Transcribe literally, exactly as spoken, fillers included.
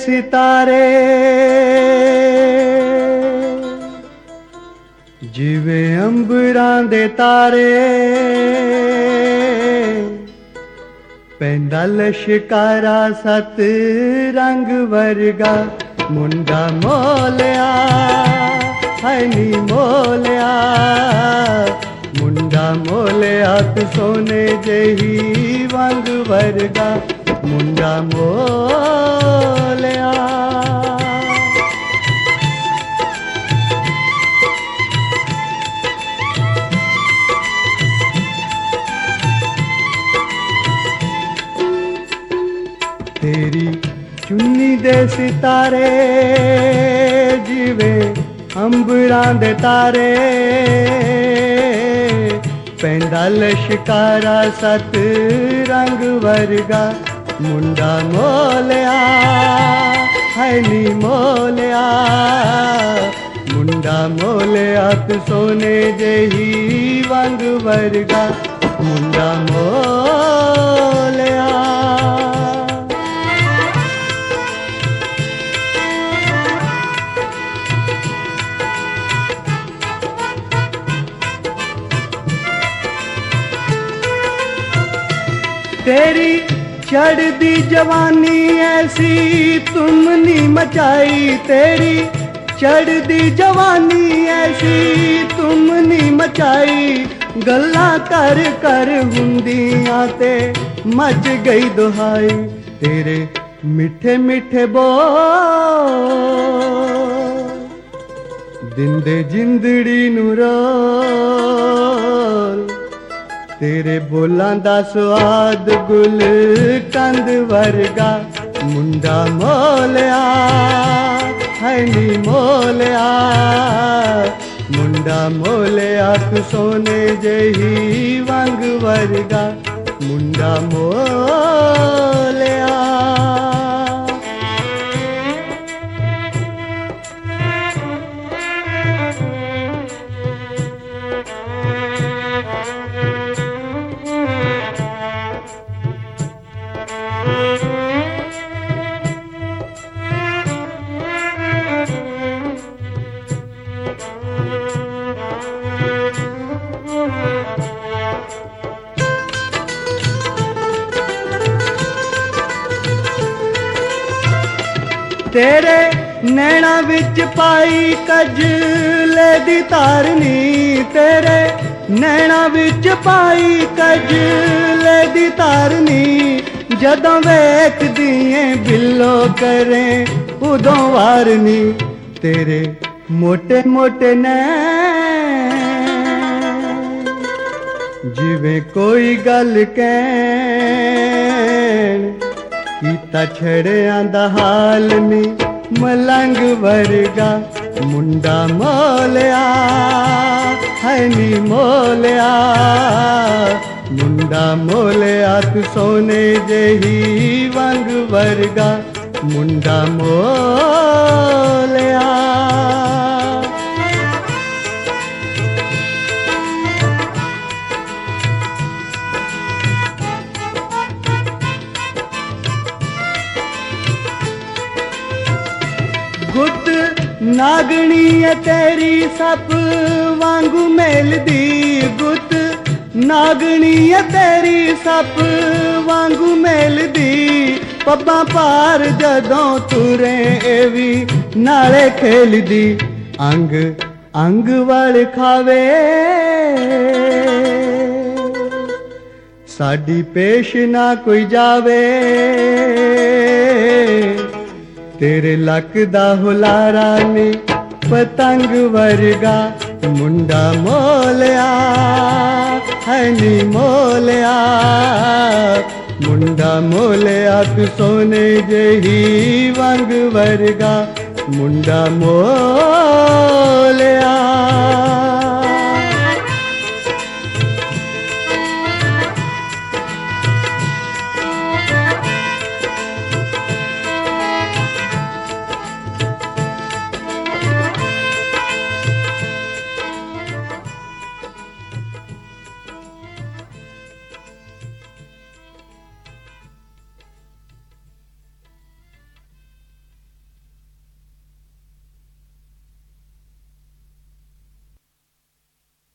सितारे जिवें अंबरां दे तारे पैंदा लश्कारा सत रंग वर्गा मुंडा मोलिया हाय नी मोलिया मुंडा मोलिया तू सोने जही वंग वर्गा मुंडा मोलिया तेरी चुन्नी दे सितारे जिवें अंबरां दे तारे पैंदा लश्कारा सत रंग वर्गा मुंडा मोलिया हाय नी मोलिया मुंडा मोलिया तू सोने जही वंग वर्गा मुंडा मोलिया तेरी चढ़दी जवानी ऐसी तुमनी मचाई तेरी चढ़दी जवानी ऐसी तुमनी मचाई गल्ला कर कर हुंदियां ते मच गई दुहाई तेरे मिठे मिठे बोल दिंदे जिंदड़ी नू रोल तेरे बोलां दा स्वाद गुल कंद वर्गा मुंडा मोलिया हाय नी मोलिया मुंडा मोलिया तू सोने जही वंग वर्गा मुंडा मोलिया तेरे नैना विच पाई कजले दी तारनी तेरे नैना विच पाई कजले दी तारनी जदों वेखदिए बिल्लो करें उदों वारनी तेरे मोटे मोटे नैन जिवें कोई गल कहन कीता छड़ियां दा हाल नी मलंग वर्गा मुंडा मोलिया हाय नी मोलिया मुंडा मोलिया तू सोने जही वंग वर्गा मुंडा मोलिया गुट नागनी है तेरी सप वांगू मेलदी गुट नागनी है तेरी सप वांगू मेलदी पब्बा पार जदों तुरे एवी नाले खेलदी अंग अंग वाल खावे साडी पेश ना कोई जावे तेरे लक दा हुलारा नी पतंग वर्गा मुंडा मोलिया है नी मोलिया मुंडा मोलिया तू सोने जही वंग वर्गा मुंडा मोलिया।